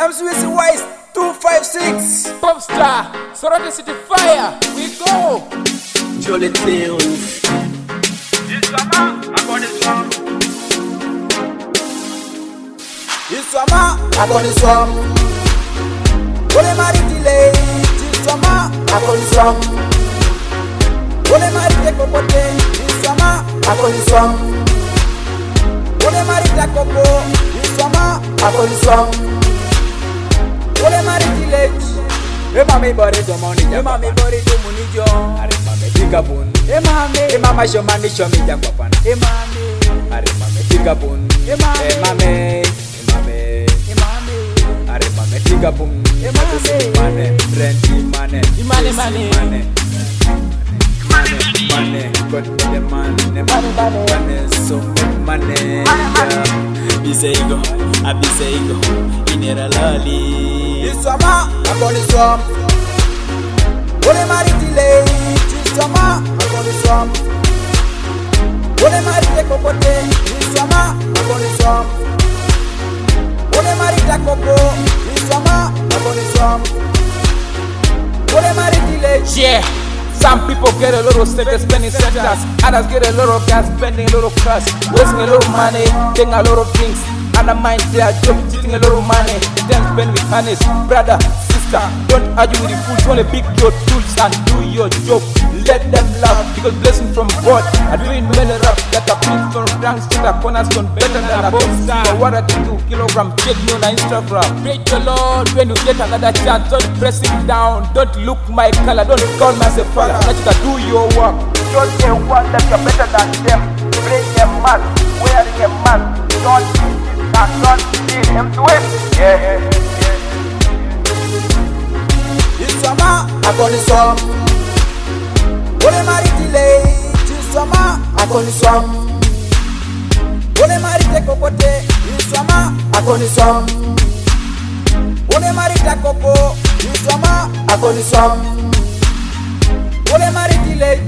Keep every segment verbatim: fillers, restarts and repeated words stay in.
Comes with the Wise two five six. Pop star, surrounded city fire. We go. Jolly Tunes. This summer, I got this one. This summer, I got this one. Ole mari delay. This summer, I got this one. Ole mari take up this summer, I got this one. Ole mari take up this summer, I got this one. Ole mari delay. Hey mami body do money, hey mami body do money jo. Are mami pick bun. Hey mami, hey mama show money show me jack papa. Hey mami, are mami pick bun. Hey mami, hey mami, hey mami, hey mami. Are mami pick bun. Hey mami, money, plenty money, money, money, money, money. Got the money, money, money, so money. Biseigo, a biseigo, inera lali. This summer, I got this one. Ole mari delay. This summer, I got this one. Ole mari take up this summer, I got this one. Ole mari take up this summer, I got this one. Ole mari delay. Yeah. Some people get a little sick, spending centers. Others get a little gas, spending a little cash, wasting a little money, taking a lot of things. And I mind their job, cheating a little money. Then spend with honest brother, sister. Don't argue with the fools, only pick your tools and do your job. Let them laugh, because blessing from God. I doing many rap that are put from ranks to the cornerstone, better than a bomb star. But what I can do, kilogram, check me on Instagram. Pray the Lord when you get another chance. Don't press it down, don't look my color, don't call myself father. Let you do your work. Don't say one that you're better than them. Bring a mask, wearing a mask. Don't and don't need him to it. Yeah, yeah, yeah. This summer, I got this one. Ole mari delay. This summer, I got this one. Ole mari take up this summer, I got this one. Ole mari take up this summer, I got this one. Ole mari delay.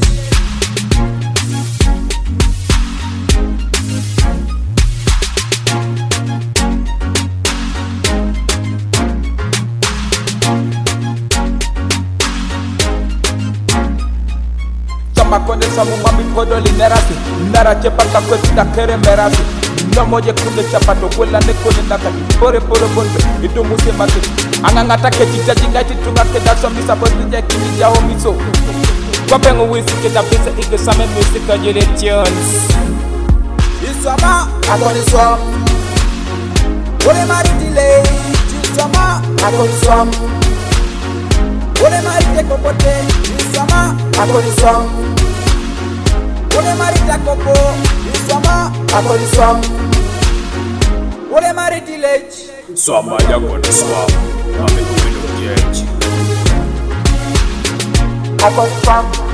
Makonde samu mami kodoli nerasi Nara chepa kakweti takere merasi No moje kunde chapato kwela nekone nakati Pore pore bonde, ito muse maki Angangata kechi jaji ngaiti tunga keda Sombi sabozi jeki nija omiso Kwa pengu wisi keda bisa ike same musika jile tunes. This summer, I got this one. Ole mari delay. This summer, I got this one. Ole mari take up this summer, I got this one. Ole mari take up this summer, I got this one. Ole mari delay. Swama ya got this one. Mami kuwino kienchi. I got this one.